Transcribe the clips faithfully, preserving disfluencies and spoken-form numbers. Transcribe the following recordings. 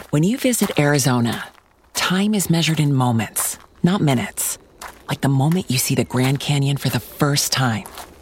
When you visit Arizona, time is measured in moments, not minutes. Like the moment you see the Grand Canyon for the first time.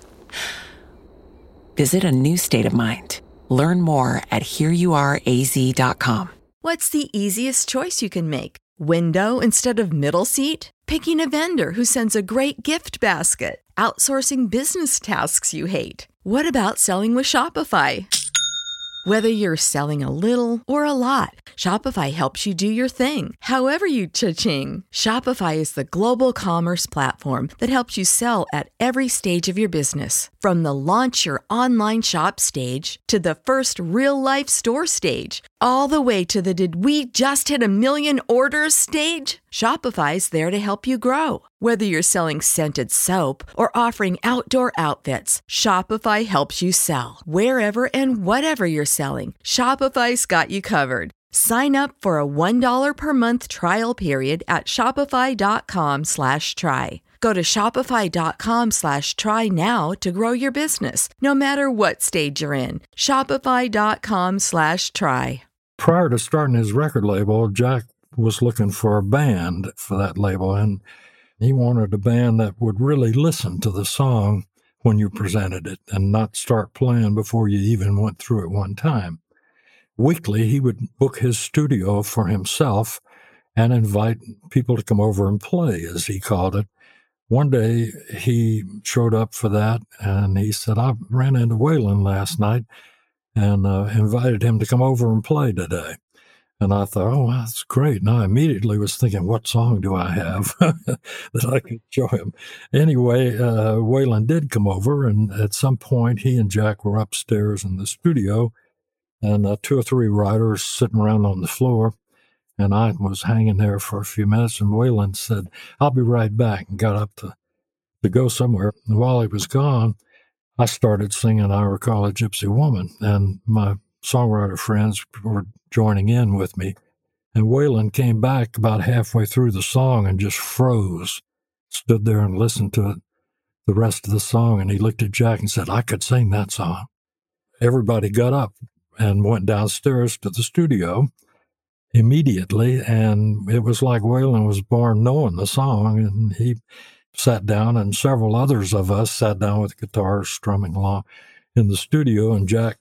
Visit a new state of mind. Learn more at here you are a z dot com. What's the easiest choice you can make? Window instead of middle seat? Picking a vendor who sends a great gift basket? Outsourcing business tasks you hate? What about selling with Shopify? Whether you're selling a little or a lot, Shopify helps you do your thing, however you cha-ching. Shopify is the global commerce platform that helps you sell at every stage of your business. From the launch your online shop stage to the first real-life store stage, all the way to the did we just hit a million orders stage. Shopify's there to help you grow. Whether you're selling scented soap or offering outdoor outfits, Shopify helps you sell. Wherever and whatever you're selling, Shopify's got you covered. Sign up for a one dollar per month trial period at shopify.com slash try. Go to shopify.com slash try now to grow your business, no matter what stage you're in. Shopify.com slash try. Prior to starting his record label, Jack was looking for a band for that label, and he wanted a band that would really listen to the song when you presented it and not start playing before you even went through it one time. Weekly, he would book his studio for himself and invite people to come over and play, as he called it. One day, he showed up for that, and he said, I ran into Waylon last night and uh, invited him to come over and play today. And I thought, oh, that's great. And I immediately was thinking, what song do I have that I could show him? Anyway, uh, Waylon did come over, and at some point, he and Jack were upstairs in the studio, and uh, two or three writers sitting around on the floor, and I was hanging there for a few minutes, and Waylon said, I'll be right back, and got up to, to go somewhere. And while he was gone, I started singing I Recall a Gypsy Woman, and my songwriter friends were joining in with me. And Waylon came back about halfway through the song and just froze, stood there and listened to it, the rest of the song, and he looked at Jack and said, I could sing that song. Everybody got up and went downstairs to the studio immediately, and it was like Waylon was born knowing the song, and he sat down, and several others of us sat down with guitars strumming along in the studio, and Jack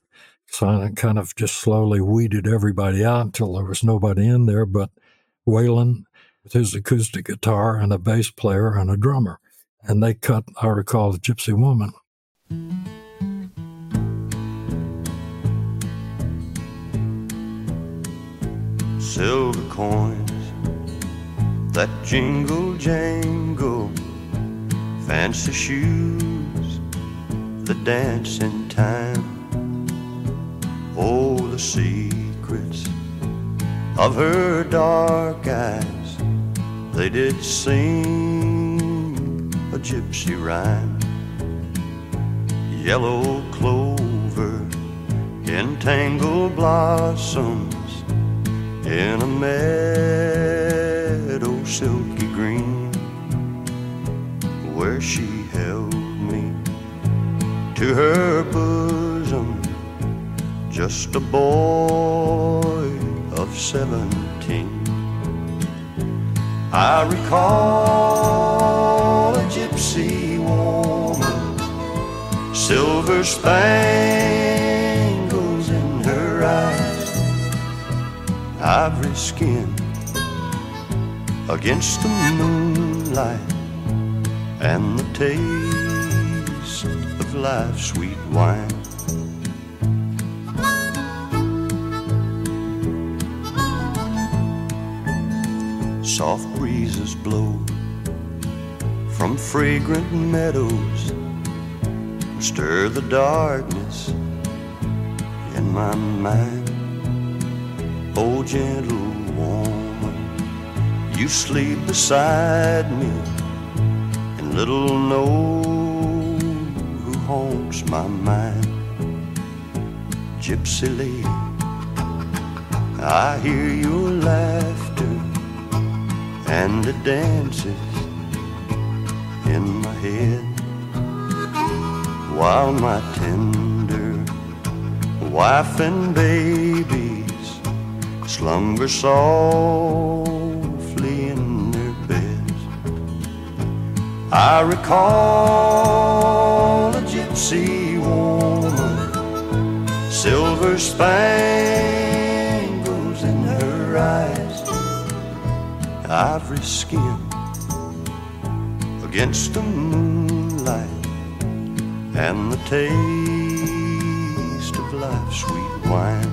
kind of just slowly weeded everybody out until there was nobody in there but Waylon with his acoustic guitar and a bass player and a drummer. And they cut I Recall a Gypsy Woman. Silver coins that jingle jangle, fancy shoes that dance in time. Oh, the secrets of her dark eyes, they did sing a gypsy rhyme. Yellow clover in tangled blossoms, in a meadow silky green, where she held me to her bosom, just a boy of seventeen. I recall a gypsy woman, silver spangles in her eyes, ivory skin against the moonlight, and the taste of life's sweet wine. Soft breezes blow from fragrant meadows, stir the darkness in my mind. Oh, gentle woman, you sleep beside me, and little know who haunts my mind. Gypsy lady, I hear your laughter, and it dances in my head, while my tender wife and babies slumber softly in their beds. I recall a gypsy woman, silver spangles in her eyes, ivory skin against the moonlight, and the taste of life's sweet wine.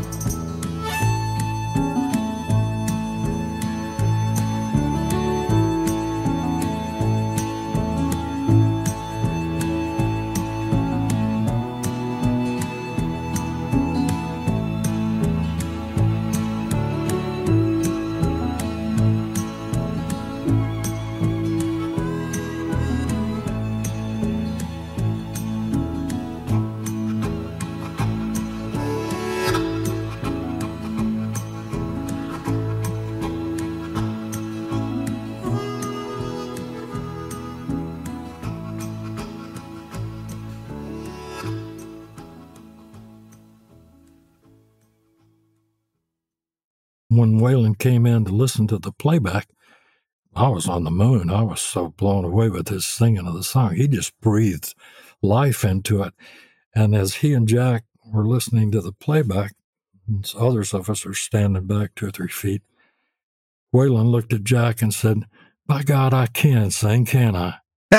When Waylon came in to listen to the playback, I was on the moon. I was so blown away with his singing of the song. He just breathed life into it. And as he and Jack were listening to the playback, and others of us are standing back two or three feet, Waylon looked at Jack and said, "By God, I can sing, can I?"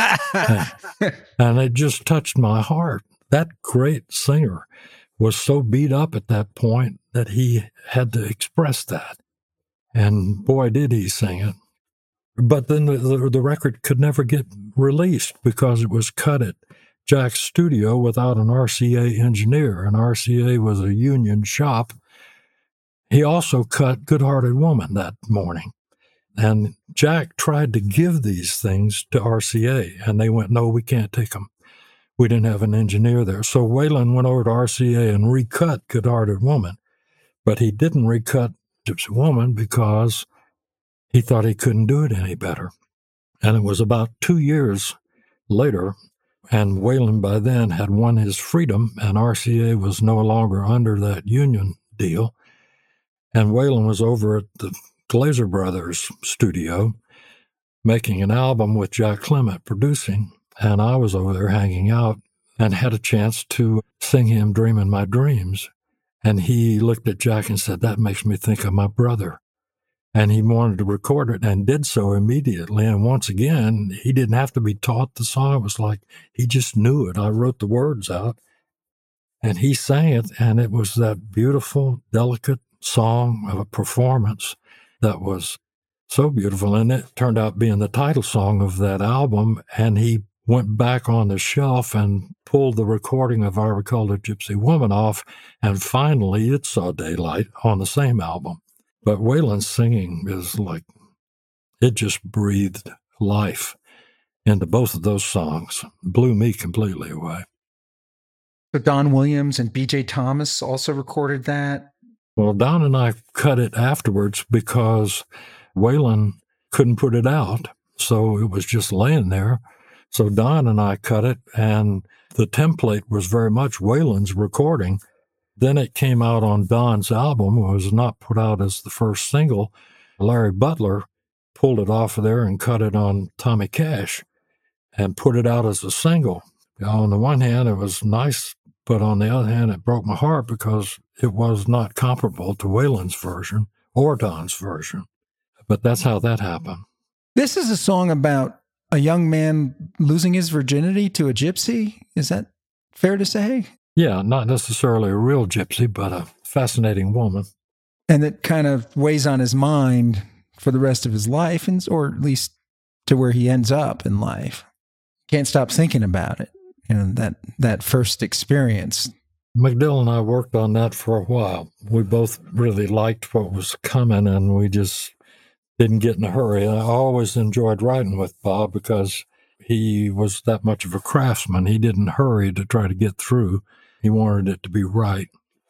And it just touched my heart. That great singer was so beat up at that point that he had to express that. And boy, did he sing it. But then the, the, the record could never get released because it was cut at Jack's studio without an R C A engineer, and R C A was a union shop. He also cut Good-Hearted Woman that morning. And Jack tried to give these things to R C A, and they went, "No, we can't take them. We didn't have an engineer there." So Waylon went over to R C A and recut Good-Hearted Woman, but he didn't recut Gypsy Woman because he thought he couldn't do it any better. And it was about two years later, and Waylon by then had won his freedom, and R C A was no longer under that union deal. And Waylon was over at the Glazer Brothers studio making an album with Jack Clement producing, and I was over there hanging out and had a chance to sing him "Dreamin' My Dreams." And he looked at Jack and said, "That makes me think of my brother." And he wanted to record it and did so immediately. And once again, he didn't have to be taught the song. It was like he just knew it. I wrote the words out, and he sang it, and it was that beautiful, delicate song of a performance that was so beautiful. And it turned out being the title song of that album, and he went back on the shelf and pulled the recording of "I Recall a Gypsy Woman" off, and finally it saw daylight on the same album. But Waylon's singing is like, it just breathed life into both of those songs. Blew me completely away. So Don Williams and B J Thomas also recorded that? Well, Don and I cut it afterwards because Waylon couldn't put it out, so it was just laying there. So Don and I cut it, and the template was very much Waylon's recording. Then it came out on Don's album. It was not put out as the first single. Larry Butler pulled it off of there and cut it on Tommy Cash and put it out as a single. On the one hand, it was nice, but on the other hand, it broke my heart because it was not comparable to Waylon's version or Don's version. But that's how that happened. This is a song about a young man losing his virginity to a gypsy. Is that fair to say? Yeah, not necessarily a real gypsy, but a fascinating woman. And it kind of weighs on his mind for the rest of his life, and or at least to where he ends up in life. Can't stop thinking about it, you know, that, that first experience. McDill and I worked on that for a while. We both really liked what was coming, and we just didn't get in a hurry. I always enjoyed writing with Bob because he was that much of a craftsman. He didn't hurry to try to get through. He wanted it to be right.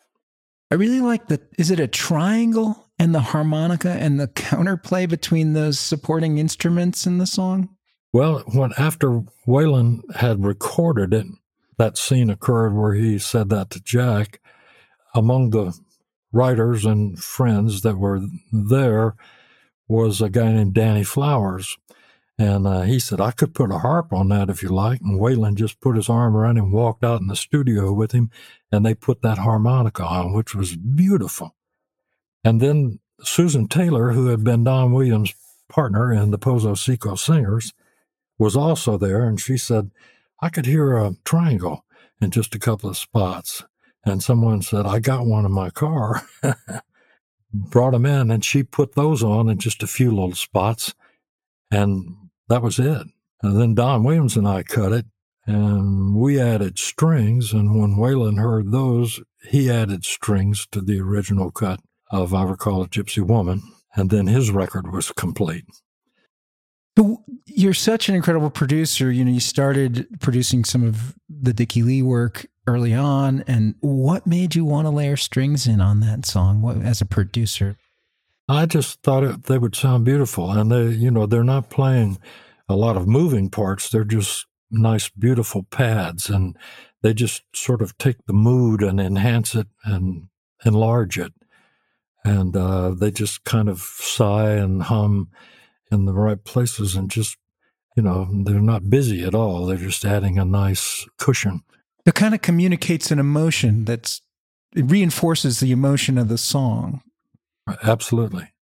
I really like the, is it a triangle and the harmonica and the counterplay between those supporting instruments in the song? Well, when after Waylon had recorded it, that scene occurred where he said that to Jack. Among the writers and friends that were there was a guy named Danny Flowers. And uh, he said, I could put a harp on that if you like. And Waylon just put his arm around him and walked out in the studio with him, and they put that harmonica on, which was beautiful. And then Susan Taylor, who had been Don Williams' partner in the Pozo Seco Singers, was also there, and she said, I could hear a triangle in just a couple of spots. And someone said, I got one in my car. Brought them in, and she put those on in just a few little spots, and that was it. And then Don Williams and I cut it, and we added strings, and when Waylon heard those, he added strings to the original cut of I Recall a Gypsy Woman, and then his record was complete. You're such an incredible producer. You know, you started producing some of the Dickie Lee work early on, and what made you want to layer strings in on that song what, as a producer? I just thought it, they would sound beautiful, and they, you know, they're not playing a lot of moving parts. They're just nice, beautiful pads, and they just sort of take the mood and enhance it and enlarge it. And uh, they just kind of sigh and hum in the right places, and just, you know, they're not busy at all. They're just adding a nice cushion. It kind of communicates an emotion that's, it reinforces the emotion of the song. Absolutely.